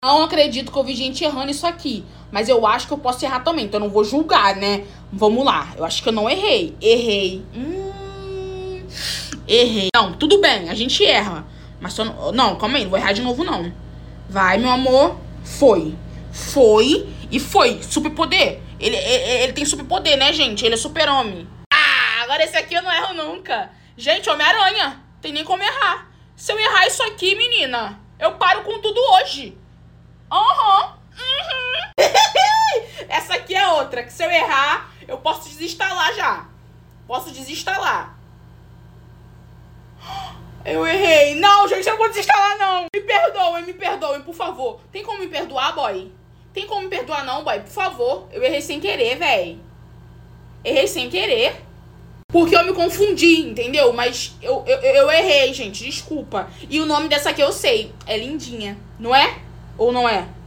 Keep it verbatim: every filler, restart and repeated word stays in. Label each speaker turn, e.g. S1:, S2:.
S1: Não acredito que eu vi gente errando isso aqui. Mas eu acho que eu posso errar também. Então eu não vou julgar, né? Vamos lá. Eu acho que eu não errei. Errei. Hum, errei. Não, tudo bem. A gente erra. Mas só não... Não, calma aí. Não vou errar de novo, não. Vai, meu amor. Foi. Foi. E foi. Superpoder. Ele, ele, ele tem superpoder, né, gente? Ele é super-homem. Ah, agora esse aqui eu não erro nunca. Gente, Homem-Aranha. Tem nem como errar. Se eu errar isso aqui, menina, eu paro com tudo hoje. Aham. Uhum. Uhum. Essa aqui é outra, que se eu errar, eu posso desinstalar já. Posso desinstalar. Eu errei. Não, gente, eu não vou desinstalar, não. Me perdoem, me perdoem, por favor. Tem como me perdoar, boy? Tem como me perdoar, não, boy? Por favor. Eu errei sem querer, véi. Errei sem querer. Porque eu me confundi, entendeu? Mas eu, eu, eu errei, gente. Desculpa. E o nome dessa aqui eu sei. É Lindinha. Não é? Ou não é?